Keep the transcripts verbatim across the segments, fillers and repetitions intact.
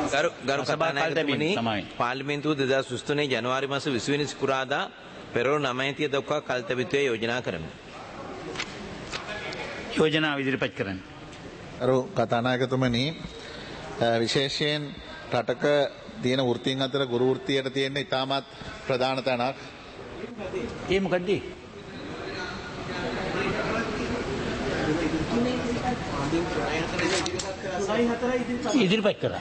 ගරු ගරු කතානායකතුමනි පාර්ලිමේන්තුව දෙදහස් විසි තුනේ ජනවාරි මාස විසි වෙනි සිකුරාදා පෙරවරු නවය දක්වා කල්තැබිත්වය යෝජනා කරමු. යෝජනාව ඉදිරිපත් කරන්න. ගරු කතානායකතුමනි විශේෂයෙන් රටක තියෙන වෘත්තීන් අතර ගුරු වෘත්තියට තියෙන ඉතාමත් ප්‍රධාන තැනක්. ඒ මොකද්ද? ඉදිරිපත් කරා.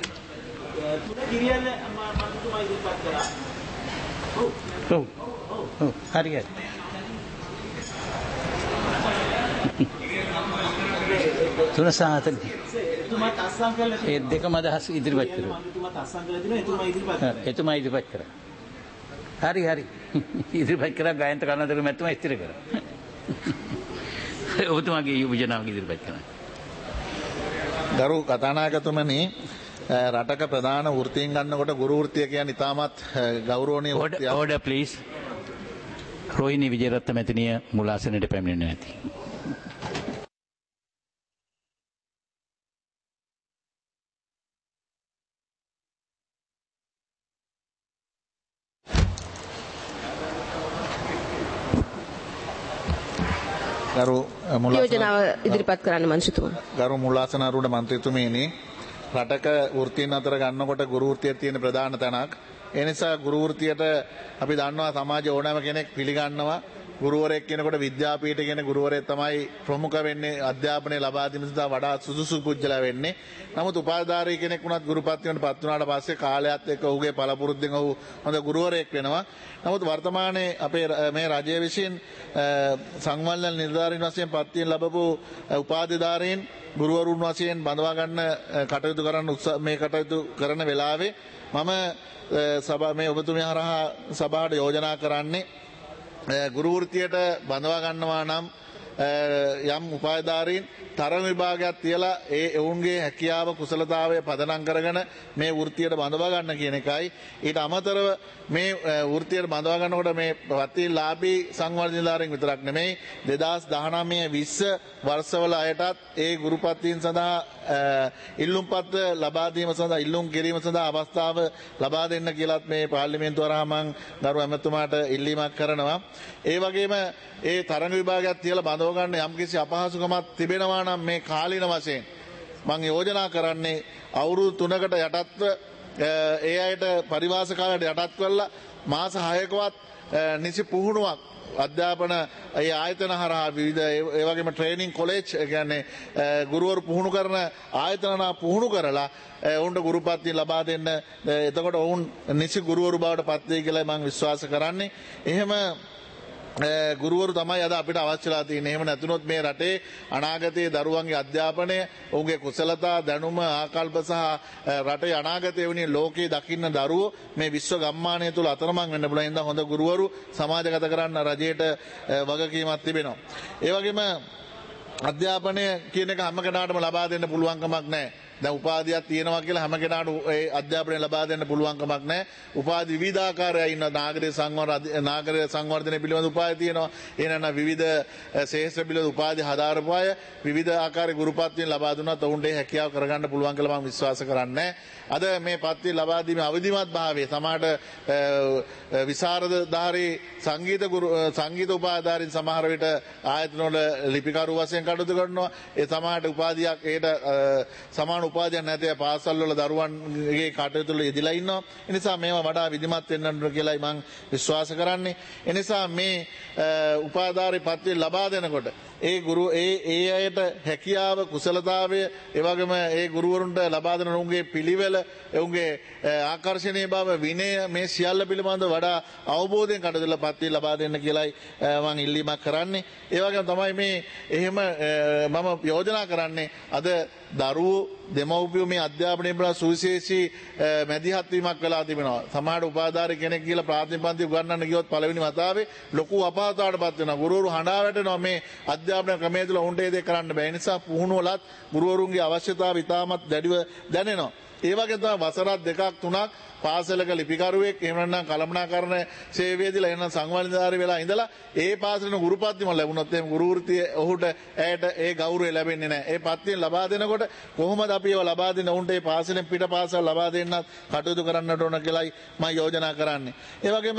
ඔව්. ඔව්. හරියට. තුන සහ හතර. එතුමාත් අස්සම් කළා. ඒ දෙකම අදහස් ඉදිරිපත් කරා. එතුමාත් අස්සම් කළා දිනවා එතුමා ඉදිරිපත් කරා. එතුමා ඉදිරිපත් කරා. හරි හරි. ඉදිරිපත් කරා ගායන්ත කරුණාකර මැතිතුමා ඉස්තිර කරා. ඔබතුමාගේ යෝජනාව ඉදිරිපත් කරා. ගරු කතානායකතුමනි රටක ප්‍රධාන වෘත්තීන් ගන්නකොට ගුරු වෘත්තිය කියන්නේ ඉතාමත් ගෞරවනීය වෘත්තියක්. Order please. රෝහිණී විජේරත්න මැතිණිය මුල් ආසනයට පැමිණෙන්නේ නැති. ගරු යෝජනාව ඉදිරිපත් කරන්න මන්ත්‍රීතුමා. ගරු මුල්ලාසනාරූඪ මන්ත්‍රීතුමීනි රටක වෘත්තීන් අතර ගන්නකොට ගුරු වෘත්තියේ තියෙන ප්‍රධාන තැනක්. ඒ නිසා ගුරු වෘත්තියට අපි දන්නවා සමාජයේ ඕනෑම කෙනෙක් පිළිගන්නවා. ගුරුවරයෙක් කෙනෙකුට විද්‍යාපීඨ කියන ගුරුවරයෙක් තමයි ප්‍රමුඛ වෙන්නේ අධ්‍යාපනය ලබා දීම සඳහා වඩා සුදුසු පුජ්‍යලා වෙන්නේ. නමුත් උපාධිධාරී කෙනෙක් වුණත් ගුරුපත්වයට පත් වුණාට පස්සේ කාලයත් එක්ක ඔහුගේ පළපුරුද්දෙන් ඔහු හොඳ ගුරුවරයෙක් වෙනවා. නමුත් වර්තමානයේ අපේ මේ රජය විසින් සංවර්ධන නිලධාරීන් වශයෙන් පත්වීම ලැබපු උපාධිධාරීන් ගුරුවරුන් වශයෙන් බඳවා ගන්න කටයුතු කරන්න මේ කටයුතු කරන වෙලාවේ මම සභා මේ ඔබතුමිය හරහා සභාවට යෝජනා කරන්නේ ගුරු වෘත්තියට බඳවා ගන්නවා නම් යම් උපාධිධාරීන් තරඟ විභාගයක් තියලා ඒ ඔවුන්ගේ හැකියාව කුසලතාවය පදනම් කරගෙන මේ වෘත්තියට බඳවා ගන්න කියන එකයි. ඊට අමතරව මේ වෘත්තියට බඳවා ගන්නකොට මේ ප්‍රතිලාභී සංවර්ධන නිලධාරීන් විතරක් නෙමෙයි දෙදහස් දහනවය විස්ස වර්ෂවල අයටත් ඒ ගුරුපත්වීම් සඳහා ඉල්ලුම් පත්‍ර ලබා දීම සඳහා ඉල්ලුම් කිරීම සඳහා අවස්ථාව ලබා දෙන්න කියලාත් මේ පාර්ලිමේන්තුව හරහා මම ගරු ඇමතුමාට ඉල්ලීමක් කරනවා. ඒ වගේම ඒ තරඟ විභාගයක් තියලා බඳව ගන්න යම්කිසි අපහසුකමක් තිබෙනවා නම් මේ කාලීන වශයෙන් මම යෝජනා කරන්නේ අවුරුදු තුනකට යටත්ව ඒ අයට පරිවාස කාලයට යටත් කරලා මාස හයකවත් නිසි පුහුණුවක් අධ්‍යාපන ඒ ආයතන හරහා විවිධ ඒ වගේම ට්‍රේනින් කොලෙජ් කියන්නේ ගුරුවරු පුහුණු කරන ආයතන පුහුණු කරලා ඔවුන්ට ගුරුපත්වීම් ලබා දෙන්න. එතකොට ඔවුන් නිසි ගුරුවරු බවට පත් වෙයි කියලා මම විශ්වාස කරන්නේ. එහෙම ගුරුවරු තමයි අද අපිට අවශ්‍යලා තියෙන්නේ. එහෙම නැතුනොත් මේ රටේ අනාගතයේ දරුවන්ගේ අධ්‍යාපනය, ඔවුන්ගේ කුසලතා, දැනුම, ආකල්ප සහ රටේ අනාගතයේ වුණේ ලෝකයේ දකින්න දරුවෝ මේ විශ්ව ගම්මානය තුල අතරමං වෙන්න පුළුවන්. ඉතින් හොඳ ගුරුවරු සමාජගත කරන්න රජයට වගකීමක් තිබෙනවා. ඒ වගේම අධ්‍යාපනය කියන එක හැම කෙනාටම ලබා දෙන්න පුළුවන් කමක් නැහැ. දැන් උපාධියක් තියෙනවා කියලා හැම කෙනාට ඒ අධ්‍යාපනය ලබා දෙන්න පුළුවන් කමක් නැහැ. උපාධි විවිධාකාරයි ඉන්න නාගරික සංවර්ධන නාගරික සංවර්ධනය පිළිබඳ උපාධි තියෙනවා. එනනම් විවිධ ශේෂ්ත්‍ර පිළිබඳ උපාධි හදාරපු අය විවිධ ආකාරයේ ගුරුපත්වීම් ලබා දුන්නත් ඔවුන්ට හැකියාව කරගන්න පුළුවන් කියලා මම විශ්වාස කරන්නේ. අද මේ පත්වීම් ලබා දීමේ අවදිමත් භාවය සමහරට විසරදධාරී සංගීත ගුරු සංගීත උපාධිධාරීන් සමහර විට ආයතන වල ලිපිකරු වශයෙන් කටයුතු කරනවා. ඒ සමහරට උපාධියක් ඒට සමාන උපාධියක් නැති පාසල් වල දරුවන්ගේ කටයුතු වල යෙදලා ඉන්නවා. ඒ නිසා මේවා වඩා විධිමත් වෙන්න ඕන කියලායි මම විශ්වාස කරන්නේ. ඒ නිසා මේ උපාධිධාරී පත්වීම් ලබා දෙනකොට ඒ ගුරු ඒ ඒ අයට හැකියාව කුසලතාවය ඒ වගේම ඒ ගුරුවරුන්ට ලබා දෙන උන්ගේ පිළිවෙල උන්ගේ ආකර්ෂණීය බව විනය මේ සියල්ල පිළිබඳව වඩා අවබෝධයෙන් කටයුතු පත්වීම් ලබා දෙන්න කියලායි මම ඉල්ලීමක් කරන්නේ. ඒ වගේම තමයි මේ එහෙම මම යෝජනා කරන්නේ අද දරුවෝ දෙමව්පියෝ මේ අධ්‍යාපනය පිළිබඳ සුවිශේෂී මැදිහත් වීමක් වෙලා තිබෙනවා. සමහර උපාධිධාරී කෙනෙක් කියලා ප්‍රාථමික පන්ති උගන්වන්න ගියොත් පළවෙනි වතාවේ ලොකු අපහසුතාවකටපත් වෙනවා. ගුරුවරු හඬා වැටෙනවා මේ අධ්‍යාපන ක්‍රමයේ තුල උන්ට ඒ දේ කරන්න බැහැ. ඒ නිසා පුහුණුවලත් ගුරුවරුන්ගේ අවශ්‍යතාව ඉතාමත් දැඩිව දැනෙනවා. ඒ වගේ තමයි වසරක් දෙකක් තුනක් පාසලක ලිපිකරුවෙක් එහෙම නැත්නම් කළමනාකරණ සේවයේදීලා එහෙනම් සංවර්ධනධාරී වෙලා ඉඳලා ඒ පාසලේ ගුරුපත්තිම ලැබුණොත් එහෙනම් ගුරු වෘත්තිය ඔහුට ඇයට ඒ ගෞරවය ලැබෙන්නේ නැහැ. ඒ පත්තිය ලබා දෙනකොට කොහොමද අපි ඒවා ලබා දෙන්නේ? උන්ට ඒ පාසලෙන් පිට පාසල් ලබා දෙන්නත් කටයුතු කරන්නට ඕන කියලායි මම යෝජනා කරන්නේ. ඒ වගේම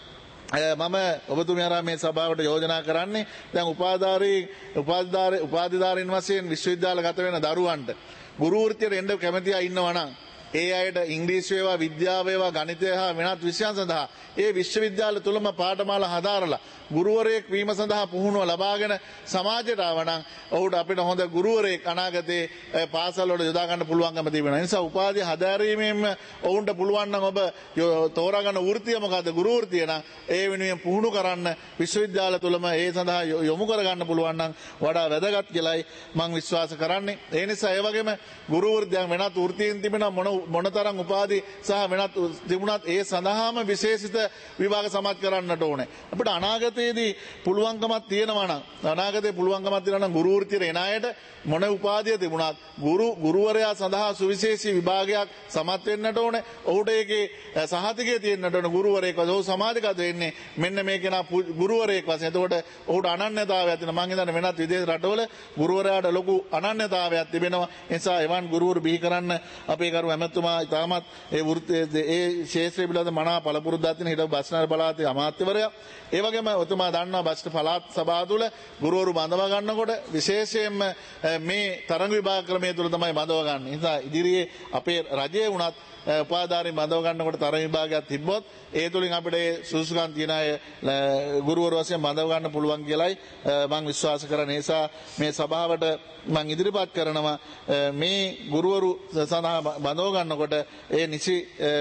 මම ඔබතුමිය හරහා මේ සභාවට යෝජනා කරන්නේ දැන් උපාධාරී උපාධිධාරී උපාධිධාරීන් වශයෙන් විශ්වවිද්‍යාල ගත වෙන දරුවන්ට ගුරු වෘත්තියට එන්න කැමති අය ඉන්නවා නම් ඒ අයට ඉංග්‍රීසි වේවා විද්‍යාව වේවා ගණිතය හා වෙනත් විෂයන් සඳහා ඒ විශ්වවිද්‍යාල තුලම පාඨමාලා හදාරලා ගුරුවරයෙක් වීම සඳහා පුහුණුව ලබාගෙන සමාජයට ආවනම් ඔහුට අපිට හොඳ ගුරුවරයෙක් අනාගතේ පාසල් වල යොදා ගන්න පුළුවන්කම තිබෙනවා. ඒ නිසා උපාධිය හදාරීමෙන් ඔවුන්ට පුළුවන් නම් ඔබ තෝරාගන්න වෘත්තිය මොකද්ද? ගුරු වෘත්තිය නම් ඒ වෙනුවෙන් පුහුණු කරන්න විශ්වවිද්‍යාල තුලම ඒ සඳහා යොමු කර ගන්න පුළුවන් නම් වඩා වැදගත් කියලායි මම විශ්වාස කරන්නේ. ඒ නිසා ඒ වගේම ගුරු වෘත්තියෙන් වෙනත් වෘත්තීන් තිබෙන මොන මොනතරම් උපාධි සහ වෙනත් තිබුණත් ඒ සඳහාම විශේෂිත විභාග සමත් කරන්නට ඕනේ. අපිට අනාගතයේදී පුළුවන්කමක් තියෙනවා නම් අනාගතයේ පුළුවන්කමක් තියෙනවා නම් ගුරු වෘත්තියට එන අයට මොන උපාධිය තිබුණත් ගුරු ගුරුවරයා සඳහා සුවිශේෂී විභාගයක් සමත් වෙන්නට ඕනේ. ඔහුට ඒකේ සහතිකය තියෙන්නට ඕනේ. ගුරුවරයෙක් වශයෙන් ඔහු සමාජගත වෙන්නේ මෙන්න මේ කෙනා ගුරුවරයෙක් වශයෙන්. එතකොට ඔහුට අනන්‍යතාවයක් තියෙනවා. මම හිතන්නේ වෙනත් විදේශ රටවල ගුරුවරයාට ලොකු අනන්‍යතාවයක් තිබෙනවා. ඒ නිසා එවන් ගුරුවරු බිහි කරන්න අපේ කරු ඇමතුමා ඉතාමත් ඒ වෘත්තයේ ඒ ශාස්ත්‍රීය පිළිබඳ මනා පළපුරුද්දක් තියෙන හිටපු බස්නාහිර පළාතේ අමාත්‍යවරයා. ඒ වගේම ඔතුමා දන්නවා බස්නාහිර පළාත් සභාව තුළ ගුරුවරු බඳවා ගන්නකොට විශේෂයෙන්ම මේ තරඟ විභාග ක්‍රමය තුළ තමයි බඳව ගන්න. ඒ නිසා ඉදිරියේ අපේ රජයේ වුණත් උපාධාරී බඳව ගන්නකොට තරඟ විභාගයක් තිබ්බොත් ඒ තුලින් අපිට ඒ සුසුකම් තියන අය ගුරුවරු වශයෙන් බඳව ගන්න පුළුවන් කියලායි මම විශ්වාස කරන්නේ. ඒ නිසා මේ සභාවට මම ඉදිරිපත් කරනවා මේ ගුරුවරු සඳහා බඳව ගන්නකොට ඒ නිසි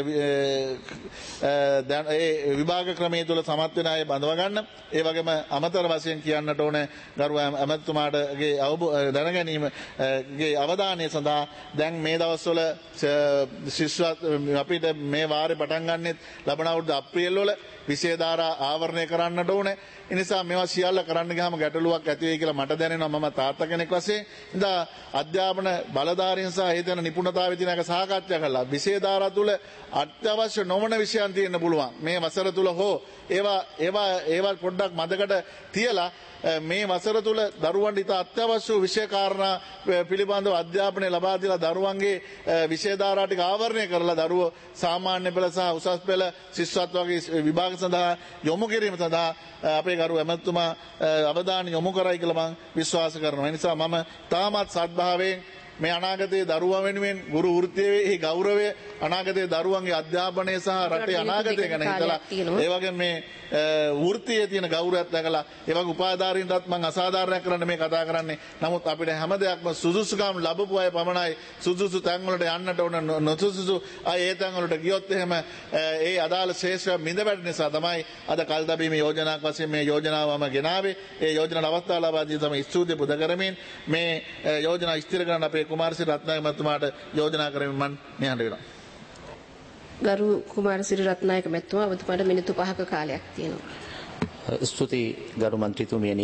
ඒ විභාග ක්‍රමයේ තුල සමත් වෙන අය බඳව ගන්න. ඒ වගේම අමතර වශයෙන් කියන්නට ඕනේ ගරු ඇමතුමාටගේ දැන ගැනීමගේ අවධානය සඳහා දැන් මේ දවස්වල ශිෂ්‍ය අපිට මේ වාරේ පටන් ගන්නෙත් ලබන අවුරුදු අප්‍රේල් වල විෂය ධාරා ආවරණය කරන්නට ඕනේ. ඒ නිසා මේවා සියල්ල කරන්න ගියාම ගැටලුවක් ඇති වෙයි කියලා මට දැනෙනවා. මම තාත්තා කෙනෙක් වශයෙන් ඉඳා අධ්‍යාපන බලධාරීන් සහ ඒ දෙන නිපුණතාවය තියෙන එක සාකච්ඡා කළා. විෂය ධාරා තුල අත්‍යවශ්‍ය නොවන විෂයන් තියෙන්න පුළුවන්. මේ වසර තුල හෝ ඒවා ඒවා ඒවා පොඩ්ඩක් මදකට තියලා මේ වසර තුල දරුවන්ට ඉතා අත්‍යවශ්‍ය විෂය කාරණා පිළිබඳව අධ්‍යාපනය ලබා දීලා දරුවන්ගේ විෂය ධාරා ටික ආවරණය කරලා දරුවෝ සාමාන්‍ය පෙළ සහ උසස් පෙළ ශිෂ්‍යත්ව වගේ විභාග සඳහා යොමු කිරීම සඳහා අපේ ගරු ඇමතුමා අවධානය යොමු කරයි කියලා මම විශ්වාස කරනවා. ඒ නිසා මම තාමත් සත්භාවයෙන් මේ අනාගතයේ දරුවා වෙනුවෙන් ගුරු වෘත්තියේ ගෞරවය අනාගතයේ දරුවන්ගේ අධ්‍යාපනය සහ රටේ අනාගතය ගැන හිතලා ඒ වගේ මේ වෘත්තියේ තියෙන ගෞරවයත් දැකලා ඒ වගේ උපාධාරීන්ටත් මම අසාධාරණයක් කරන්න මේ කතා කරන්නේ. නමුත් අපිට හැම දෙයක්ම සුදුසුකම් ලැබපු අය පමණයි සුදුසු තැන් වලට යන්නට ඕන. නොසුදුසු අය ඒ තැන් වලට ගියොත් එහෙම ඒ අදාළ ශේෂ්ත්‍රය මිද වැටෙන නිසා තමයි අද කල්දබීමේ යෝජනාවක් වශයෙන් මේ යෝජනාවම ගෙනාවේ. ඒ යෝජනාවට අවස්ථාව ලබා දී තමයි ස්තුතිය පුද කරමින් මේ යෝජනා ස්ථිර කරන්න අපේ කුමාරසිරි රත්නායක මහත්මයාට යෝජනා කරමින් මම නිහඬ වෙනවා. ගරු කුමාරසිරි රත්නායක මහත්මයා ඔබතුමාට මිනිත්තු පහක කාලයක් තියෙනවා. ස්තුති ගරු මන්ත්‍රීතුමියනි.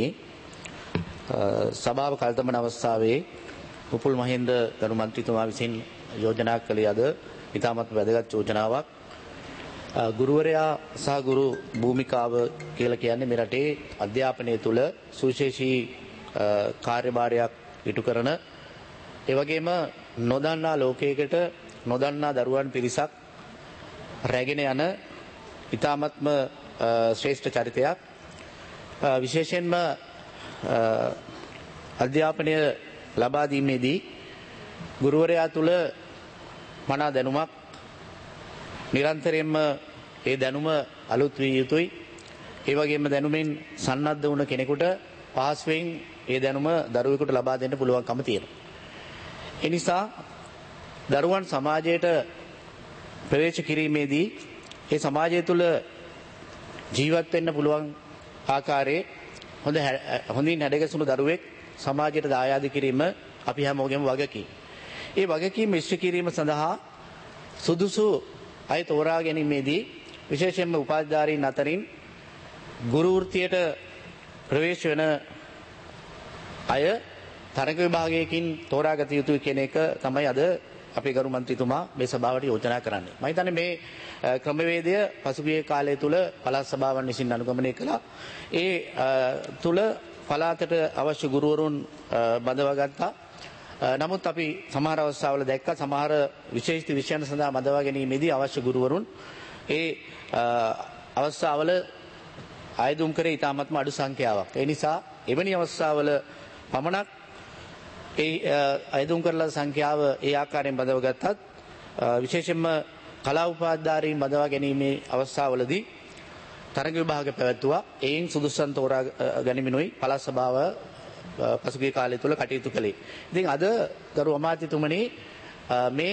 සභාව කල්තමන අවස්ථාවේ උපුල් මහින්ද ගරු මන්ත්‍රීතුමා විසින් යෝජනා කළේ අද ඉතාමත් වැදගත් යෝජනාවක්. ගුරුවරයා සහ ගුරු භූමිකාව කියලා කියන්නේ මේ රටේ අධ්‍යාපනය තුළ සුවිශේෂී කාර්යභාරයක් ඉටු කරන ඒ වගේම නොදන්නා ලෝකයකට නොදන්නා දරුවන් පිරිසක් රැගෙන යන ඉතාමත්ම ශ්‍රේෂ්ඨ චරිතයක්. විශේෂයෙන්ම අධ්‍යාපනය ලබා දීමේදී ගුරුවරයා තුළ මනා දැනුමක් නිරන්තරයෙන්ම ඒ දැනුම අලුත් විය යුතුයි. ඒ වගේම දැනුමින් සන්නද්ධ වුණ කෙනෙකුට පහසුවෙන් ඒ දැනුම දරුවෙකුට ලබා දෙන්න පුළුවන්කම තියෙනවා. ඒ නිසා දරුවන් සමාජයට ප්‍රවේශ කිරීමේදී ඒ සමාජය තුළ ජීවත් වෙන්න පුළුවන් ආකාරයේ හොඳ හොඳින් හැඩගැසුණු දරුවෙක් සමාජයට දායාද කිරීම අපි හැමෝගෙම වගකීම්. ඒ වගකීම් ඉෂ්ට කිරීම සඳහා සුදුසු අය තෝරා ගැනීමේදී විශේෂයෙන්ම උපාධිධාරීන් අතරින් ගුරු වෘත්තියට ප්‍රවේශ වෙන අය තරඟ විභාගයකින් තෝරාගත යුතුයි කියන එක තමයි අද අපේ ගරු මන්ත්‍රීතුමා මේ සභාවට යෝජනා කරන්නේ. මම හිතන්නේ මේ ක්‍රමවේදය පසුගිය කාලය තුල පළාත් සභාවන් විසින් අනුගමනය කළා. ඒ තුල පළාතට අවශ්‍ය ගුරුවරුන් බඳවාගත්තා. නමුත් අපි සමහර අවස්ථාවල දැක්කා සමහර විශේෂිත විෂයන් සඳහා බඳවා ගැනීමේදී අවශ්‍ය ගුරුවරුන් ඒ අවස්ථාවල ආයදුම් කරේ ඉතාමත්ම අඩු සංඛ්‍යාවක්. ඒ නිසා එවැනි අවස්ථාවල පමණක් ඒ ආයදුම් කරලා සංඛ්‍යාව ඒ ආකාරයෙන් බඳවගත්තත් විශේෂයෙන්ම කලා උපාධිධාරීන් බඳවා ගැනීමේ අවස්ථාවලදී තරග විභාග පැවැත්වුවා. එයින් සුදුසුසන් තෝරා ගැනීමෙනුයි පළාත් සභාව පසුගිය කාලය තුල කටයුතු කළේ. ඉතින් අද ගරු අමාත්‍යතුමනි මේ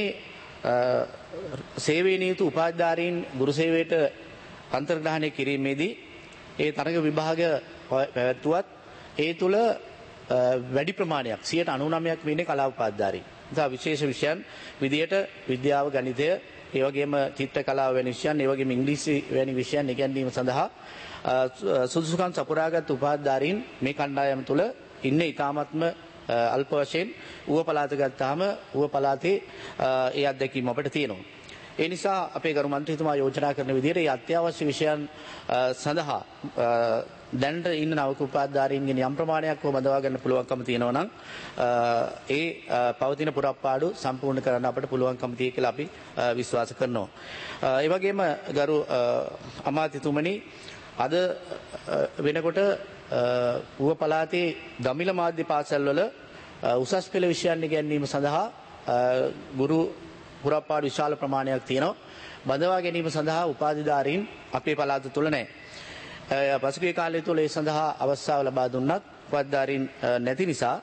සේවයේ නියුතු උපාධිධාරීන් ගුරු සේවයට අන්තර්ග්‍රහණය කිරීමේදී ඒ තරග විභාග පැවැත්වුවත් ඒ තුල වැඩි ප්‍රමාණයක් සියයට අනූනවයක් වෙන්නේ කලා උපාධිධාරීන්. නිසා විශේෂ විෂයන් විදියට විද්‍යාව, ගණිතය, ඒ වගේම චිත්‍ර කලාව වැනි විෂයන්, ඒ වගේම ඉංග්‍රීසි වැනි විෂයන් ඉගෙනීම සඳහා සුදුසුකම් සපුරාගත් උපාධිධාරීන් මේ කණ්ඩායම තුල ඉන්නේ ඉතාමත්ම අල්ප වශයෙන්. ඌව පළාත ගත්තාම ඌව පළාතේ ඒ අත්දැකීම අපිට තියෙනවා. ඒ නිසා අපේ ගරු මන්ත්‍රීතුමා යෝජනා කරන විදිහට මේ අත්‍යවශ්‍ය විෂයන් සඳහා දැනට ඉන්න නවක උපාධිධාරීන්ගෙන් යම් ප්‍රමාණයක් හෝ බඳවා ගන්න පුළුවන්කම තියෙනවා නම් ඒ පවතින පුරප්පාඩු සම්පූර්ණ කරන්න අපිට පුළුවන්කම තියෙයි කියලා අපි විශ්වාස කරනවා. ඒ වගේම ගරු අමාත්‍යතුමනි අද වෙනකොට ඌව පළාතේ දමිළ මාධ්‍ය පාසල්වල උසස් පෙළ විෂයන් ඉගෙනීම සඳහා ගුරු පුරප්පාඩු විශාල ප්‍රමාණයක් තියෙනවා. බඳවා ගැනීම සඳහා උපාධිධාරීන් අපේ පළාත තුල නැහැ. පසුගිය කාලය තුල ඒ සඳහා අවස්ථාව ලබා දුන්නත් උපාධිධාරීන් නැති නිසා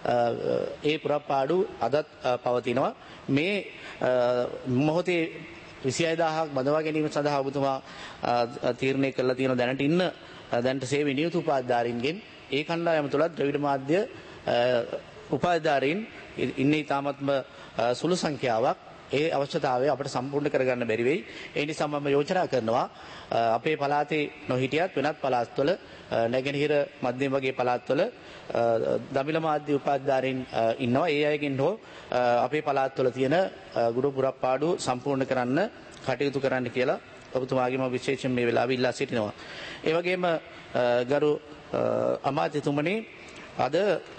ඒ පුරප්පාඩු අදත් පවතිනවා. මේ මොහොතේ විසිහය දහසක් බඳවා ගැනීම සඳහා ඔබතුමා තීරණය කළා තියෙන දැනට ඉන්න දැනට සේවයේ නියුතු උපාධිධාරීන්ගෙන් ඒ කණ්ඩායම තුලත් ද්‍රවිඩ මාධ්‍ය උපාධිධාරීන් ඉන්නේ ඉතාමත්ම සුළු සංඛ්‍යාවක්. ඒ අවශ්‍යතාවය අපිට සම්පූර්ණ කරගන්න බැරි වෙයි. ඒ නිසා මම යෝජනා කරනවා අපේ පළාතේ නොහිටියත් වෙනත් පළාත්වල නැගෙනහිර මධ්‍යම වගේ පළාත්වල දමිළ මාධ්‍ය උපාධිධාරීන් ඉන්නවා. ඒ අයගෙන් හෝ අපේ පළාත්වල තියෙන ගුරු පුරප්පාඩු සම්පූර්ණ කරන්න කටයුතු කරන්න කියලා ඔබතුමාගේ මම විශේෂයෙන් මේ වෙලාවේ ඉල්ලා සිටිනවා. ඒ වගේම ගරු අමාත්‍යතුමනි අද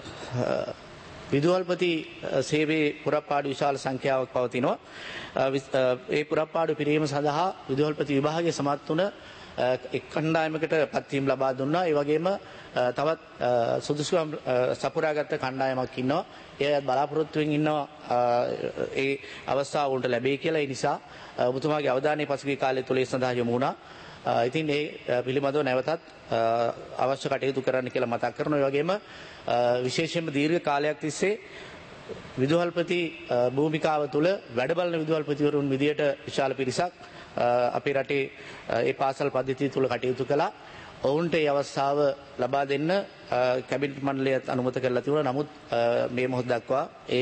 විදුහල්පති සේවයේ පුරප්පාඩු විශාල සංඛ්‍යාවක් පවතිනවා. ඒ පුරප්පාඩු පිරීම සඳහා විදුහල්පති විභාගයේ සමත් වුණ එක් කණ්ඩායමකට පත්වීම් ලබා දුන්නා. ඒ වගේම තවත් සුදුසුකම් සපුරාගත් කණ්ඩායමක් ඉන්නවා. ඒ අයත් බලාපොරොත්තුෙන් ඉන්නවා ඒ අවස්ථාව උන්ට ලැබෙයි කියලා. ඒ නිසා ඔබතුමාගේ අවධානය පසුගිය කාලය තුල ඒ සඳහා යොමු වුණා. ඉතින් ඒ පිළිබඳව නැවතත් අවශ්‍ය කටයුතු කරන්න කියලා මතක් කරනවා. ඒ වගේම විශේෂයෙන්ම දීර්ඝ කාලයක් තිස්සේ විදුහල්පති භූමිකාව තුළ වැඩ බලන විදුහල්පතිවරුන් විදියට විශාල පිරිසක් අපේ රටේ ඒ පාසල් පද්ධතිය තුළ කටයුතු කළා. ඔවුන්ට ඒ අවස්ථාව ලබා දෙන්න කැබිනට් මණ්ඩලයත් අනුමත කරලා තිබුණා. නමුත් මේ මොහොත දක්වා ඒ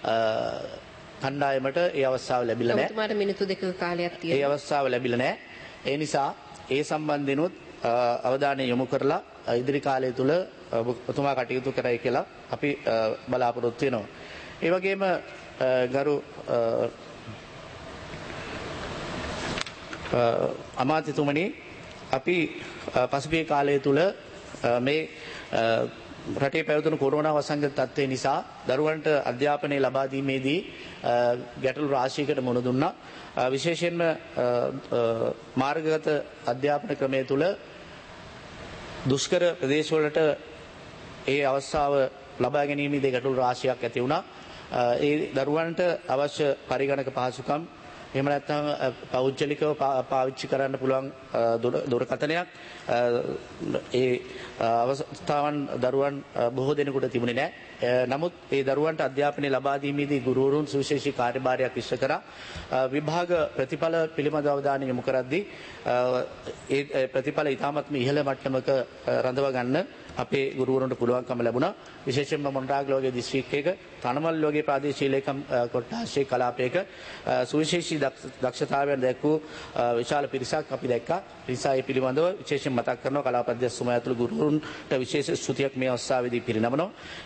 කණ්ඩායමට ඒ අවස්ථාව ලැබිලා නැහැ. ඔබතුමාට මිනිත්තු දෙකක කාලයක් තියෙනවා. ඒ අවස්ථාව ලැබිලා නැහැ. ඒ නිසා ඒ සම්බන්ධෙනුත් අවධානය යොමු කරලා ඉදිරි කාලය තුල ඔබතුමා කටයුතු කරයි කියලා අපි බලාපොරොත්තු වෙනවා. ඒ වගේම ගරු අමාත්‍යතුමනි අපි පසුගිය කාලය තුල මේ රටේ පැවතුණු කොරෝනා වසංගත තත්ත්වය නිසා දරුවන්ට අධ්‍යාපනය ලබා දීමේදී ගැටලු රාශියකට මුහුණ දුන්නා. විශේෂයෙන්ම මාර්ගගත අධ්‍යාපන ක්‍රමය තුල දුෂ්කර ප්‍රදේශවලට ඒ අවස්ථාව ලබා ගැනීමේදී ගැටලු රාශියක් ඇති වුණා. ඒ දරුවන්ට අවශ්‍ය පරිගණක පහසුකම් එහෙම නැත්නම් පෞද්ගලිකව පාවිච්චි කරන්න පුළුවන් දුරකථනයක් ඒ අවස්ථාවන් දරුවන් බොහෝ දෙනෙකුට තිබුණේ නැහැ. නමුත් ඒ දරුවන්ට අධ්‍යාපනය ලබා දීමේදී ගුරුවරුන් සුවිශේෂී කාර්යභාරයක් ඉෂ්ට කරා. විභාග ප්‍රතිඵල පිළිබඳ අවධානය යොමු කරද්දී ඒ ප්‍රතිඵල ඉතාමත්ම ඉහළ මට්ටමක රඳව ගන්න අපේ ගුරුවරුන්ට පුළුවන්කම ලැබුණා. විශේෂයෙන්ම මොණරාගල වගේ දිස්ත්‍රික්කයක තනමල් වගේ ප්‍රාදේශීය ලේකම් කොට්ටාශයේ කලාපයක සුවිශේෂී දක්ෂතාවයන් දැක්වූ විශාල පිරිසක් අපි දැක්කා. නිසා ඒ පිළිබඳව විශේෂයෙන් මතක් කරනවා කලාප අධ්‍යක්ෂ සුමා ඇතුළු ගුරුවරුන්ට විශේෂ ස්තුතියක් මේ අවස්ථාවේදී පිරිනමනවා. ඒ වගේම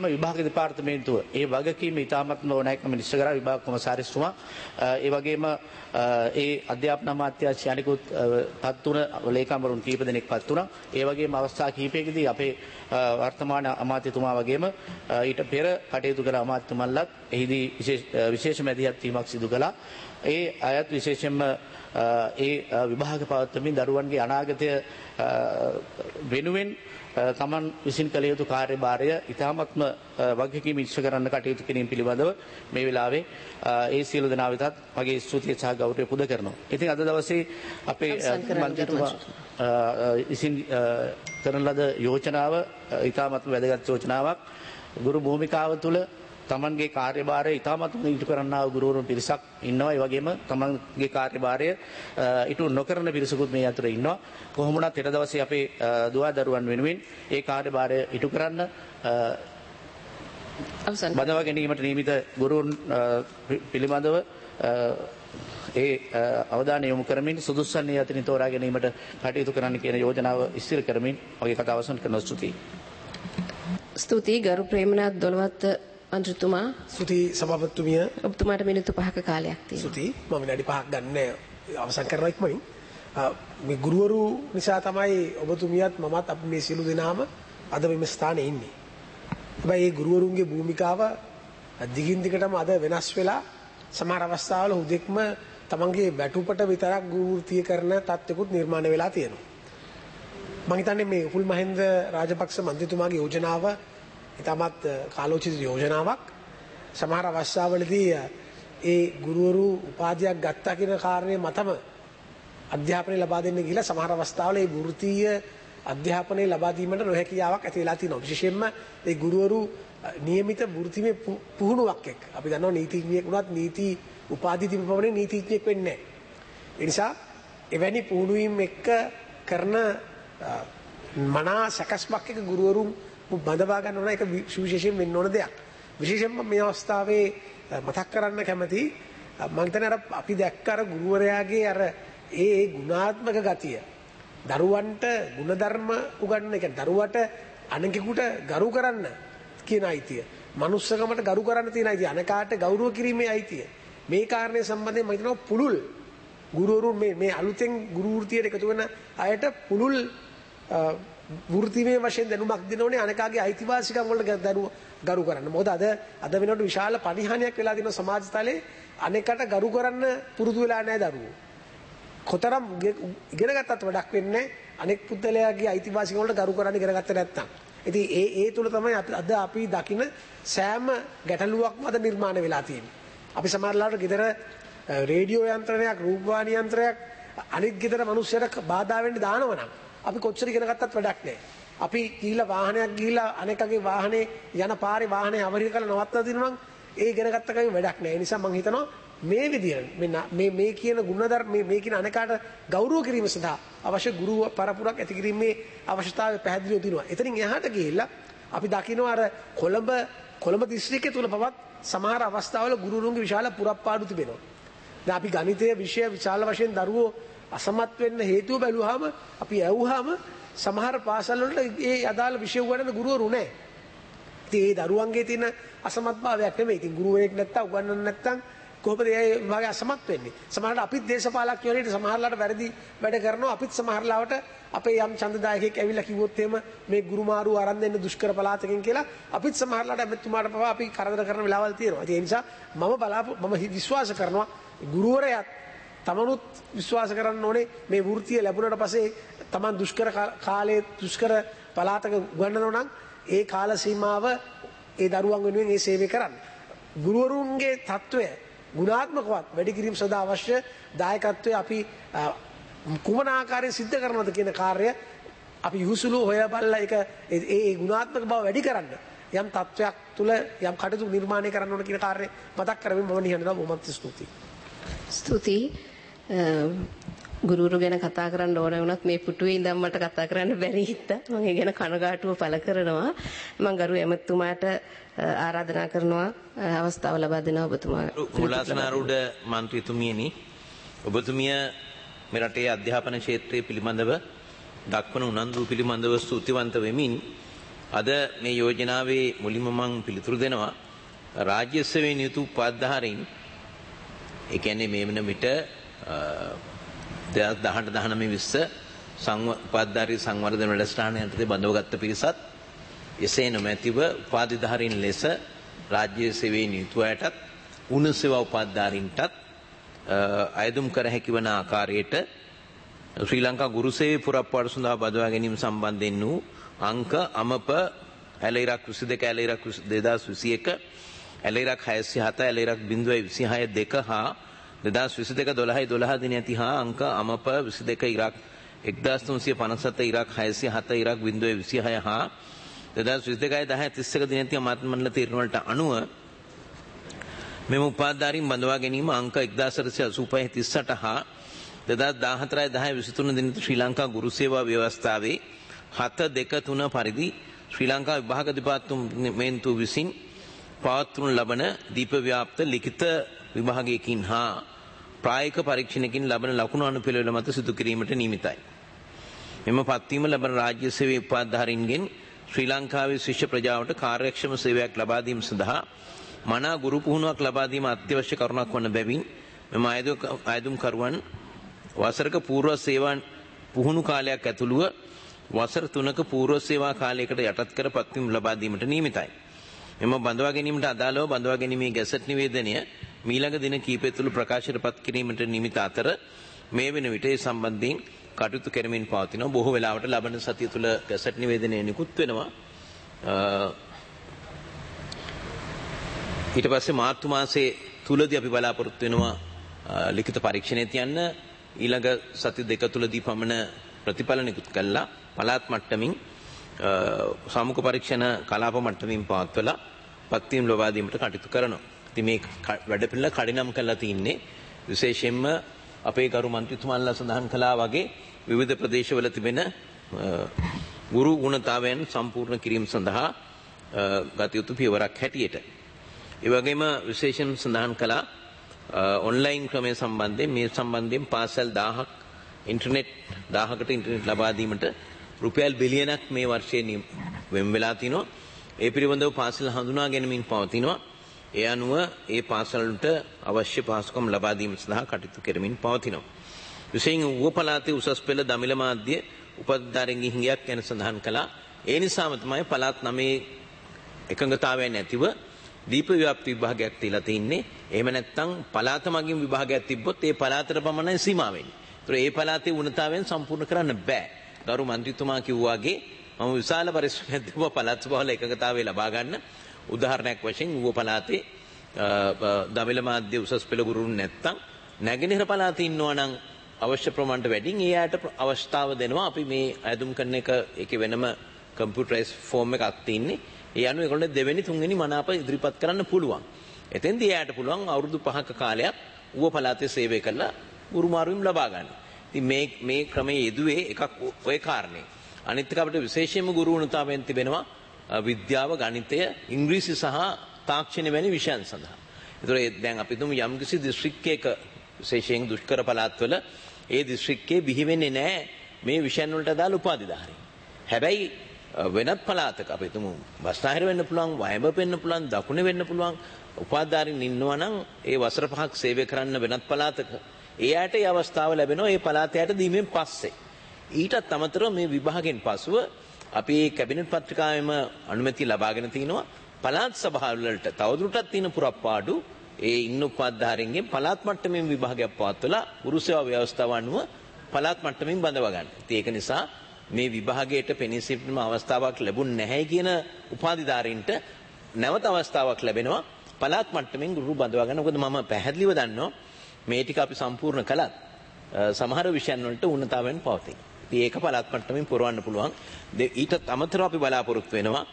වගේම විභාග දෙපාර්තමේන්තුව ඒ වගකීම ඉතාමත්ම ඕනෑකම නිශ්චය කරා විභාග කොමසාරිස්තුමා. ඒ වගේම ඒ අධ්‍යාපන අමාත්‍යාංශය අනිකුත් පත් තුන ලේකම්වරුන් කීප දෙනෙක් පත් වුණා. ඒ වගේම අවස්ථා කිහිපයකදී අපේ වර්තමාන අමාත්‍යතුමා වගේම ඊට පෙර කටයුතු කළ අමාත්‍යතුමන්ලත් එහිදී විශේෂ විශේෂ මැදිහත් වීමක් සිදු කළා. ඒ අයත් විශේෂයෙන්ම ඒ විභාග පවත්වමින් දරුවන්ගේ අනාගතය වෙනුවෙන් තමන් විසින් කළ යුතු කාර්යභාරය ඉතාමත්ම වගකීම ඉෂ්ට කරන්න කටයුතු කිරීම පිළිබඳව මේ වෙලාවේ ඒ සියලු දෙනා වෙතත් මගේ ස්තුතිය සහ ගෞරවය පුද කරනවා. ඉතින් අද දවසේ අපේ මන්ත්‍රීතුමා විසින් කරන ලද යෝජනාව ඉතාමත්ම වැදගත් යෝජනාවක්. ගුරු භූමිකාව තුළ තමන්ගේ කාර්යභාරය ඉතාමත්ම ඉටු කරන්නා වූ ගුරුවරුන් පිරිසක් ඉන්නවා. ඒ වගේම තමන්ගේ කාර්යභාරය ඉටු නොකරන පිරිසකුත් මේ අතර ඉන්නවා. කොහොම වුණත් හෙට දවසේ අපේ දුවා දරුවන් වෙනුවෙන් ඒ කාර්යභාරය ඉටු කරන්න බඳවා ගැනීමට නියමිත ගුරුන් පිළිබඳව ඒ අවධානය යොමු කරමින් සුදුස්සන්නේ අතරින් තෝරා ගැනීමට කටයුතු කරන්න කියන යෝජනාව ඉස්තිර කරමින් මගේ කතාව අවසන් කරන ස්තුතියි. ස්තුතියි ගරු ප්‍රේමනාත් දොළවත්ත මන්ත්‍රීතුමා. ස්තුතියි සභාපතිතුමිය. ඔබතුමාට මිනිත්තු පහක කාලයක් තියෙනවා. ස්තුතියි. මම විනාඩි පහක් ගන්න අවසන් කරනවා ඉක්මනින්. මේ ගුරුවරු නිසා තමයි ඔබතුමියත් මමත් අපි මේ සියලු දෙනාම අද මේ ස්ථානයේ ඉන්නේ. හැබැයි මේ ගුරුවරුන්ගේ භූමිකාව දිගින් දිගටම අද වෙනස් වෙලා සමහර අවස්ථාවල හුදෙක්ම තමන්ගේ වැටුපට විතරක් ගුරු වෘත්තිය කරන තත්ත්වකුත් නිර්මාණය වෙලා තියෙනවා. මම හිතන්නේ මේ උපුල් මහින්ද රාජපක්ෂ මන්ත්‍රීතුමාගේ යෝජනාව ඉතාමත් කාලෝචිත යෝජනාවක්. සමහර අවස්ථාවලදී ඒ ගුරුවරු උපාධියක් ගත්තා කියන කාරණය මතම අධ්‍යාපනය ලබා දෙන්න ගිහිලා සමහර අවස්ථාවල ඒ වෘත්තීය අධ්‍යාපනය ලබා දීමට නොහැකියාවක් ඇති වෙලා තියෙනවා. විශේෂයෙන්ම ඒ ගුරුවරු නියමිත වෘත්තිමය පුහුණුවක් එක්ක. අපි දන්නවා නීතිඥයෙක් වුණත් නීති උපාධි තිබෙපමණින් නීතිඥයෙක් වෙන්නේ නැහැ. ඒ නිසා එවැනි පුහුණුවීම් එක්ක කරන මනා සැකස්මක් එක ගුරුවරුන් බඳවා ගන්න ඕන එක විශේෂයෙන් වෙන්න ඕන දෙයක්. විශේෂයෙන්ම මේ අවස්ථාවේ මතක් කරන්න කැමති මම හිතන්නේ අර අපි දැක්ක අර ගුරුවරයාගේ අර ඒ ඒ ගුණාත්මක ගතිය දරුවන්ට ගුණධර්ම උගන්වන එක දරුවට අනෙකුට ගරු කරන්න කියන අයිතිය මනුස්සකමට ගරු කරන්න තියෙන අයිතිය අනකාට ගෞරව කිරීමේ අයිතිය මේ කාරණේ සම්බන්ධයෙන් මම හිතනවා පුළුල් ගුරුවරුන් මේ මේ අලුතෙන් ගුරු වෘත්තියට එකතු වෙන අයට පුළුල් වෘත්තිමය වශයෙන් දැනුමක් දෙන්න ඕනේ අනකාගේ අයිතිවාසිකම් වලට ගරු කරන්න. මොකද අද අද වෙනකොට විශාල පරිහානියක් වෙලා තියෙන සමාජ තලයේ අනෙකට ගරු කරන්න පුරුදු වෙලා නැහැ දරුවෝ. කොතරම් ඉගෙන ගත්තත් වැඩක් වෙන්නේ අනෙක් පුද්ගලයාගේ අයිතිවාසිකම් වලට ගරු කරන්න ඉගෙන ගත්තේ නැත්නම්. ඉතින් ඒ ඒ තුල තමයි අද අපි දකින සෑම ගැටලුවක්ම අද නිර්මාණය වෙලා තියෙන්නේ. අපි සමහරලාට ගෙදර රේඩියෝ යන්ත්‍රණයක් රූපවාහිනී යන්ත්‍රයක් අනිත් ගෙදර මිනිස්සුන්ට බාධා වෙන්න දානවනම් අපි කොච්චර ඉගෙන ගත්තත් වැඩක් නැහැ. අපි ගිහිල්ලා වාහනයක් ගිහිල්ලා අනෙක්ගේ වාහනේ යන පාරේ වාහනේ අවහිර කරලා නවත්තලා දිනවා නම් ඒ ඉගෙන ගත්ත කම වැඩක් නැහැ. ඒ නිසා මම හිතනවා මේ විදියට මේ මේ කියන ගුණධර්ම මේ මේ කියන අනෙකාට ගෞරව කිරීම සඳහා අවශ්‍ය ගුරු පරපුරක් ඇති කිරීමේ අවශ්‍යතාවය පැහැදිලිව තියෙනවා. එතනින් එහාට ගිහිල්ලා අපි දකිනවා අර කොළඹ කොළඹ දිස්ත්‍රික්කය තුල පවත් සමහර අවස්ථාවල ගුරුවරුන්ගේ විශාල පුරප්පාඩු තිබෙනවා. දැන් අපි ගණිතයේ විෂය විශාල වශයෙන් දරුවෝ අසමත් වෙන්න හේතුව බැලුවාම අපි ඇහුවාම සමහර පාසල් වලට ඒ අදාළ විෂය උගන්වන ගුරුවරු නැහැ. ඉතින් ඒ දරුවන්ගේ තියෙන අසමත්භාවයක් නෙමෙයි. ඉතින් ගුරුවරයෙක් නැත්තම් උගන්වන්න නැත්තම් කොහොමද ඒ වගේ අසමත් වෙන්නේ? සමහරවිට අපිත් දේශපාලකයෝට සමහරලාට වැරදි වැඩ කරනවා. අපිත් සමහරලාවට අපේ යම් ඡන්දදායකයෙක් ඇවිල්ලා කිව්වොත් එහෙම මේ ගුරුමාරු අරන් දෙන්න දුෂ්කර පළාතකින් කියලා අපිත් සමහරලාට මෙතුමාට පවා අපි කරදර කරන වෙලාවල් තියෙනවා. ඒ නිසා මම බලාපො මම විශ්වාස කරනවා ගුරුවරයාත් තමනුත් විශ්වාස කරන්න ඕනේ මේ වෘත්තිය ලැබුණට පස්සේ තමන් දුෂ්කර කාලයේ දුෂ්කර පළාතක උගන්වනවා නම් ඒ කාල සීමාව ඒ දරුවන් වෙනුවෙන් ඒ සේවය කරන්න. ගුරුවරුන්ගේ තත්වය ගුණාත්මකවත් වැඩි කිරීම සඳහා අවශ්‍ය දායකත්වය අපි කුමන ආකාරයෙන් සිද්ධ කරනවද කියන කාර්යය අපි යොසුළු හොයා බලලා ඒක ඒ ගුණාත්මක බව වැඩි කරන්න යම් තත්වයක් තුල යම් කටයුතු නිර්මාණය කරන්න ඕන කියන කාර්යය මතක් කරමින් මම නිහඬව බොහොමත් ස්තුතියි. ස්තුතියි. ගුරුවරු ගැන කතා කරන්න ඕන වුණත් මේ පුටුවේ ඉඳන් මට කතා කරන්න බැරි හින්දා මම ඒ ගැන කනගාටුව පළ කරනවා. මම ගරු එමෙතුමාට ආරාධනා කරනවා අවස්ථාව ලබා දෙනවා ඔබතුමා. මුලාසනාරූඪ මන්ත්‍රීතුමියනි, ඔබතුමිය මේ රටේ අධ්‍යාපන ක්ෂේත්‍රයේ පිළිබඳව දක්වන උනන්දු පිළිබඳව ස්තුතිවන්ත වෙමින් අද මේ යෝජනාවේ මුලින්ම මම පිළිතුරු දෙනවා රාජ්‍ය සේවයේ නියුතු උපාධාරීන් ඒ කියන්නේ මේ වෙන විට දෙදාස් දහඅට දහනවය විස්ස උපාධාරී සංවර්ධන වැඩසටහන යටතේ බඳවගත් පිරිසත් එසේ නොමැතිව උපාධිධාරීන් ලෙස රාජ්‍ය සේවයේ නියුතු අයටත් උණ සේවා උපාධාරීන්ටත් අයදුම් කර හැකි වන ආකාරයට ශ්‍රී ලංකා ගුරු සේවය පුරප්පාඩු සඳහා බදවා ගැනීම සම්බන්ධයෙන් වූ අංක අමප ඇලයිරක් විසි දෙක ඇලයිරක් දෙදාස් විසි එක ඇලයිරක් හයසිය හත ඇලයිරක් බිංදුව විසි හය දෙක හා දෙදාස් විසි දෙක දොළහයි දොළහ දින ඇති හා අංක අමප විසි දෙක ඉරක් එක්දාස් තුන්සිය පනස් හත ඉරක් හයසිය හත ඉරක් බිංදුව විසි හය හා දෙදාස් විසි දෙකයි දහය තිස් එක දින ඇති අමාත්‍ය මණ්ඩල තීරණ වලට අනුව මෙම උපාධාරීන් බඳවා ගැනීම අංක එක්දාස් අටසිය අසූපහ තිස් අට හා දෙදාස් දාහතරයි දහය විසි තුන දින ශ්‍රී ලංකා ගුරු සේවා ව්‍යවස්ථාවේ හත දෙක තුන පරිදි ශ්‍රී ලංකා විභාග දෙපාර්තමේන්තුව විසින් පවත්වනු ලබන දීප ව්‍යාප්ත ලිඛිත විභාගයකින් හා ප්‍රායෝගික පරීක්ෂණයකින් ලබන ලකුණු අනුපිළිවෙල මත සිදු කිරීමට නියමිතයි. මෙම පත්වීම ලබන රාජ්‍ය සේවයේ උපාධාරීන්ගෙන් ශ්‍රී ලංකාවේ ශිෂ්‍ය ප්‍රජාවට කාර්යක්ෂම සේවයක් ලබා දීම සඳහා මනා ගුරු පුහුණුවක් ලබා දීම අත්‍යවශ්‍ය කරුණක් වන බැවින් මෙම අයදුම් කරුවන් වසරක පූර්ව සේවා පුහුණු කාලයක් ඇතුළුව වසර තුනක පූර්ව සේවා කාලයකට යටත් කර පත්වීම ලබා දීමට නියමිතයි. මෙම බඳවා ගැනීමට අදාළව බඳවා ගැනීමේ ගැසට් නිවේදනය මීළඟ දින කිහිපය තුළ ප්‍රකාශයට පත් කිරීමට නියමිත අතර මේ වෙන විට ඒ සම්බන්ධයෙන් කටයුතු කරමින් පවතිනවා. බොහෝ වෙලාවට ලබන සතිය තුළ ගැසට් නිවේදනය නිකුත් වෙනවා. ඊට පස්සේ මාර්තු මාසයේ තුලදී අපි බලාපොරොත්තු වෙනවා ලිඛිත පරීක්ෂණය තියන්න. ඊළඟ සති දෙක තුලදී පමණ ප්‍රතිඵල නිකුත් කළා. පළාත් මට්ටමින් සාමුක පරීක්ෂණ කලාප මට්ටමින් පවත්වලා පත්වීම් ලබා දීමට කටයුතු කරනවා. ඉතින් මේ වැඩ පිළිවෙල කඩිනම් කරලා තින්නේ විශේෂයෙන්ම අපේ ගරු මන්ත්‍රීතුමාලා සඳහන් කළා වගේ විවිධ ප්‍රදේශවල තිබෙන ගුරු ගුණතාවයන් සම්පූර්ණ කිරීම සඳහා ගත යුතු පියවරක් හැටියට. ඒ වගේම විශේෂයෙන් සඳහන් කළා ඔන්ලයින් ක්‍රමය සම්බන්ධයෙන් මේ සම්බන්ධයෙන් පාසල් දහයක් ඉන්ටර්නෙට් දහයකට ඉන්ටර්නෙට් ලබා දීමට රුපියල් බිලියනක් මේ වර්ෂයේ වෙන් වෙලා තිනවා. ඒ පිළිබඳව පාසල් හඳුනා ගැනීමෙන් පවතිනවා. ඒ අනුව ඒ පාසල්වලට අවශ්‍ය පහසුකම් ලබා දීම සඳහා කටයුතු කරමින් පවතිනවා. විශේෂයෙන් ඌව පළාතේ උසස් පෙළ දමිළ මාධ්‍ය උපාධිධාරීන්ගේ හිඟයක් ගැන සඳහන් කළා. ඒ නිසාම තමයි පළාත් නවයේ එකඟතාවයක් නැතිව දීප ව්‍යාප්ති විභාගයක් තියලා තින්නේ. එහෙම නැත්නම් පළාත මගින් විභාගයක් තිබ්බොත් ඒ පළාතට පමණයි සීමා වෙන්නේ. ඒතර ඒ පළාතේ උණතාවයෙන් සම්පූර්ණ කරන්න බෑ. ගරු මන්ත්‍රීතුමා කිව්වාගේ මම විශාල පරිශ්‍රමයක් දෙවුවා පළාත් සභාවල එකඟතාවය ලබා ගන්න. උදාහරණයක් වශයෙන් ඌව පළාතේ දමිළ මාධ්‍ය උසස් පෙළ ගුරුන් නැත්තම් නැගෙනහිර පළාතේ ඉන්නවා නම් අවශ්‍ය ප්‍රමාණයට වැඩින් ඒ අයට අවස්ථාව දෙනවා. අපි මේ අයදුම් කරන එක ඒකේ වෙනම කම්පියුටරයිස් ෆෝම් එකක් තියෙන්නේ. ඒ අනුව ඒගොල්ලෝ දෙවෙනි තුන්වෙනි මනාප ඉදිරිපත් කරන්න පුළුවන්. එතෙන්දී එයාට පුළුවන් අවුරුදු පහක කාලයක් ඌව පළාතේ සේවය කළා ගුරු මාරුවීම් ලබා ගන්න. ඉතින් මේ මේ ක්‍රමයේ යෙදුවේ එකක් ඔය කාරණේ. අනිත් එක අපිට විශේෂයෙන්ම ගුරු වුණතාවෙන් තිබෙනවා විද්‍යාව, ගණිතය, ඉංග්‍රීසි සහ තාක්ෂණ වැනි විෂයන් සඳහා. ඒතර දැන් අපි තුමු යම්කිසි දිස්ත්‍රික්කයක විශේෂයෙන් දුෂ්කර පළාත්වල ඒ දිස්ත්‍රික්කේ බිහි වෙන්නේ නැහැ මේ විෂයන් වලට අදාළ උපාධිධාරී. හැබැයි වෙනත් පළාතක අපි තුමු බස්නාහිර වෙන්න පුළුවන්, වයඹ වෙන්න පුළුවන්, දකුණේ වෙන්න පුළුවන් උපාධිධාරීන් ඉන්නවා නම් ඒ වසර පහක් සේවය කරන්න වෙනත් පළාතක ඒ ඇයට ඒ අවස්ථාව ලැබෙනවා ඒ පළාතයට දීමෙන් පස්සේ. ඊටත් අමතරව මේ විභාගයෙන් පසුව අපි කැබිනට් පත්‍රිකාවෙම අනුමැතිය ලබාගෙන තිනවා පළාත් සභාවලට තවදුරටත් තියෙන පුරප්පාඩු ඒ ඉන්න උපාධිධාරීන්ගෙන් පළාත් මට්ටමින් විභාගයක් පවත්වලා ගුරු සේවා ව්‍යවස්ථාව අනුව පළාත් මට්ටමින් බඳවා ගන්න. ඉතින් ඒක නිසා මේ විභාගයට පෙනී සිටින අවස්ථාවක් ලැබුණ නැහැ කියන උපාධිධාරීන්ට නැවත අවස්ථාවක් ලැබෙනවා පළාත් මට්ටමින් ගුරු බඳවා ගන්න. මොකද මම පැහැදිලිව දන්නවා මේ ටික අපි සම්පූර්ණ කළත් සමහර විෂයන් වලට උන්නතාවෙන් පවතී. ඉතින් ඒක පළාත් මට්ටමින් පුරවන්න පුළුවන්. ඊටත් අමතරව අපි බලාපොරොත්තු වෙනවා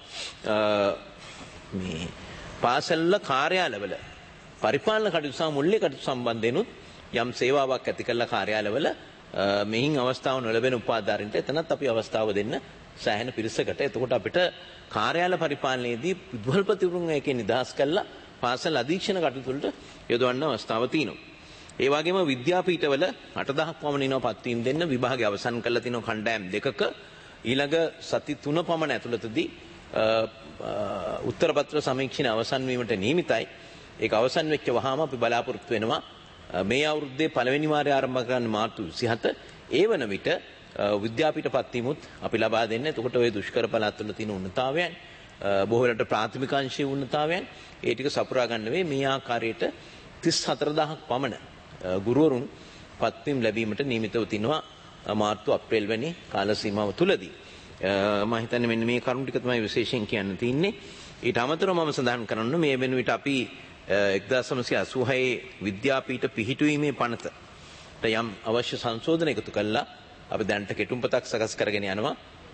මේ පාසල්වල කාර්යාලවල පරිපාලන කටයුතු සහ මුල්‍ය කටයුතු සම්බන්ධෙනුත් යම් සේවාවක් ඇති කළා කාර්යාලවල මෙහින් අවස්ථාව නොලැබෙන උපාධිධාරීන්ට එතනත් අපි අවස්ථාව දෙන්න සෑහෙන පිරිසකට. එතකොට අපිට කාර්යාල පරිපාලනයේදී විදුහල්පතිවරුන් එකේ නිදහස් කළා පාසල් අධීක්ෂණ කටයුතු වලට යොදවන්න අවස්ථාව තියෙනවා. ඒ වගේම විද්‍යාපීඨවල අට දහයක් පමණ ඉනව පත්වීම් දෙන්න විභාගය අවසන් කරලා තිනවා කණ්ඩායම් දෙකක. ඊළඟ සති තුන පමණ ඇතුළතදී උත්තර පත්‍ර සමීක්ෂණ අවසන් වීමට නියමිතයි. ඒක අවසන් වෙච්ච වහාම අපි බලාපොරොත්තු වෙනවා මේ අවුරුද්දේ පළවෙනි වාරය ආරම්භ කරන්න මාර්තු විසිහත ඒ වන විට විද්‍යාපීඨ පත්වීමුත් අපි ලබා දෙන්න. එතකොට ওই දුෂ්කර පළාත්වල තියෙන උන්නතාවයන් බොහෝ වෙලට ප්‍රාථමික අංශයේ උන්නතාවයන් ඒ ටික සපුරා ගන්න වෙයි. මේ ආකාරයට තිස් හතර දහසක් පමණ ගුරුවරුන් පත්වීම් ලැබීමට නියමිතව තිනවා මාර්තු අප්‍රේල් වැනි කාල සීමාව තුලදී. මම හිතන්නේ මෙන්න මේ කරුණු ටික තමයි විශේෂයෙන් කියන්න තියෙන්නේ. ඊට අමතරව මම සඳහන් කරන්න මේ වෙන විට අපි එක්දාස් නවසිය අසූහය විද්‍යාපීඨ පිහිටුවීමේ පනතට යම් අවශ්‍ය සංශෝධන එකතු කළා. අපි දැනට කෙටුම්පතක් සකස් කරගෙන යනවා.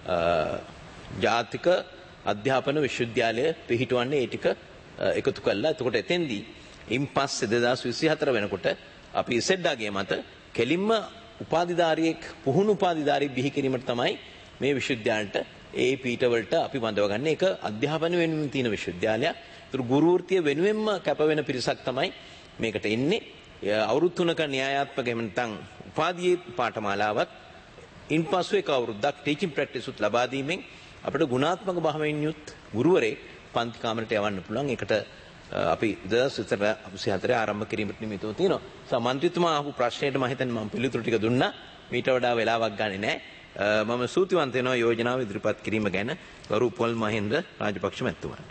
ජාතික අධ්‍යාපන විශ්වවිද්‍යාලය පිහිටුවන්නේ ඒ ටික එකතු කළා. එතකොට එතෙන්දී ඉන් පස්සේ දෙදාස් විසිහතර වෙනකොට අපි ඉසෙඩ්ඩාගේ මත කෙලින්ම උපාධිධාරියෙක් පුහුණු උපාධිධාරියෙක් බිහි කිරීමට තමයි මේ විශ්වවිද්‍යාලයට ඒ පීඨවලට අපි බඳව ගන්න. ඒක අධ්‍යාපන වෙනුවෙන් තියෙන විශ්වවිද්‍යාලයක්. ඒතර ගුරු වෘත්තිය වෙනුවෙන්ම කැප වෙන පිරිසක් තමයි මේකට එන්නේ. අවුරුදු තුනක න්‍යායාත්මක එහෙම නැත්නම් උපාධියේ පාඨමාලාවක් ඉන්පසු එක අවුරුද්දක් ටීචින් ප්‍රැක්ටිස් උත් ලබා දීමෙන් අපිට ගුණාත්මක භාවයෙන් යුත් ගුරුවරයෙක් පන්ති කාමරයට යවන්න පුළුවන්. ඒකට අපි දෙදාස් විසිහතරේ ආරම්භ කිරීමට නිමිතව තියෙනවා. සමන්ත්‍රීතුමා අහපු ප්‍රශ්නයට මම හිතන්නේ මම පිළිතුරු ටික දුන්නා. මීට වඩා වෙලාවක් ගන්නේ නැහැ. මම සූතිවන්ත වෙනවා යෝජනාව ඉදිරිපත් කිරීම ගැන ගරු පොල් මහේන්ද්‍ර රාජපක්ෂ මැතිතුමාට.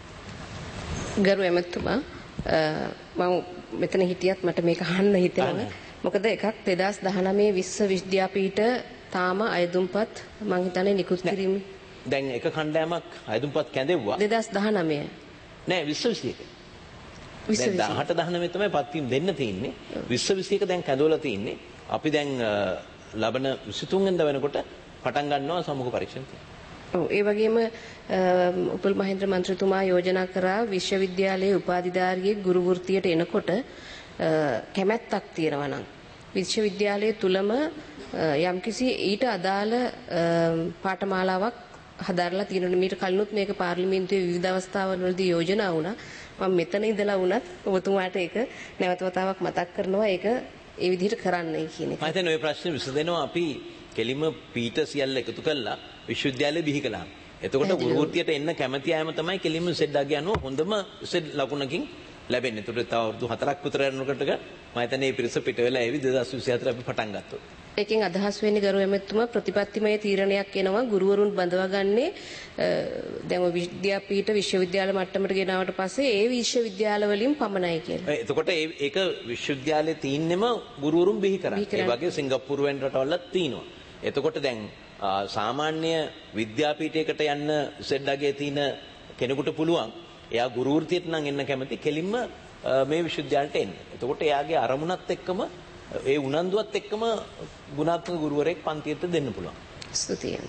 ගරු එමෙතුමා මම මෙතන හිටියත් මට මේක අහන්න හිතෙනවා. මොකද එකක් දෙදාස් දහනවය විශ්ව විද්‍යාපීඨ තාම අයදුම්පත් මම හිතන්නේ නිකුත් කිරීම දැන් එක කණ්ඩායමක් අයදුම්පත් කැඳෙව්වා දෙදාස් දහනවය නෑ විශ්ව විසියක දැන් දහඅට දහනවය තමයි පත්වීම දෙන්න තියෙන්නේ. විශ්ව විසියක දැන් කැඳවලා තියෙන්නේ. අපි දැන් ලබන විසිතුන් වෙනිදා වෙනකොට පටන් ගන්නවා සමුහ පරීක්ෂණ. ඔව් ඒ වගේම උපුල් මහේන්ද්‍ර මන්ත්‍රීතුමා යෝජනා කරා විශ්වවිද්‍යාලයේ උපාධිධාරියෙක් ගුරු වෘත්තියට එනකොට කැමැත්තක් තියෙනවා නම් විශ්වවිද්‍යාලයේ තුලම යම්කිසි ඊට අදාළ පාඨමාලාවක් හදාරලා තියෙනවා. මීට කලිනුත් මේක පාර්ලිමේන්තුවේ විවිධ අවස්ථාවල වලදී යෝජනා වුණා. මම මෙතන ඉඳලා වුණත් ඔබතුමාට ඒක නැවත වතාවක් මතක් කරනවා. ඒක ඒ විදිහට කරන්නයි කියන එක. මම හිතන්නේ ওই ප්‍රශ්නේ විසඳෙනවා අපි කෙලිම පීඨ සියල්ල එකතු කළා විශ්වවිද්‍යාලය බිහි කළා. එතකොට ගුරු වෘත්තියට එන්න කැමැති අයම තමයි කෙලිම සෙඩ්ඩාගේ අනුව හොඳම සෙඩ් ලකුණකින් ලැබෙන්නේ. එතකොට තව අවුරුදු හතරක් විතර යනකොට මම හිතන්නේ මේ පිරිස පිට වෙලා ඒවි දෙදාස් විසිහතර අපි පටන් ගත්තා. ඒකෙන් අදහස් වෙන්නේ ගරු එමෙතුමා ප්‍රතිපත්තිමය තීරණයක් එනවා ගුරුවරුන් බඳවාගන්නේ දැන් ඔය විද්‍යාපීඨ විශ්වවිද්‍යාල මට්ටමට ගෙනාවට පස්සේ ඒ විශ්වවිද්‍යාල වලින් පමණයි කියලා. එතකොට ඒක විශ්වවිද්‍යාලයේ තියෙන්නම ගුරුවරුන් බිහි කරා. ඒ වගේ සිංගප්පූරු වෙන රටවලත් තියෙනවා. එතකොට දැන් සාමාන්‍ය විද්‍යාපීඨයකට යන්න සෙඩ්ඩාගේ තියෙන කෙනෙකුට පුළුවන් එයා ගුරු වෘත්තියට නම් එන්න කැමති කෙලින්ම මේ විශ්වවිද්‍යාලයට එන්න. එතකොට එයාගේ අරමුණත් එක්කම ඒ උනන්දුවත් එක්කම ගුණාත්මක ගුරුවරයෙක් පන්තියට දෙන්න පුළුවන්. ස්තුතියි.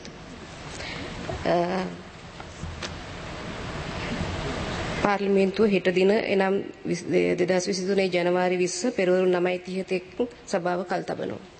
පාර්ලිමේන්තුව හෙට දින එනම් දෙදාස් විසිතුනේ ජනවාරි විස්ස පෙරවරු නවය තිහට සභාව කල් තබනවා.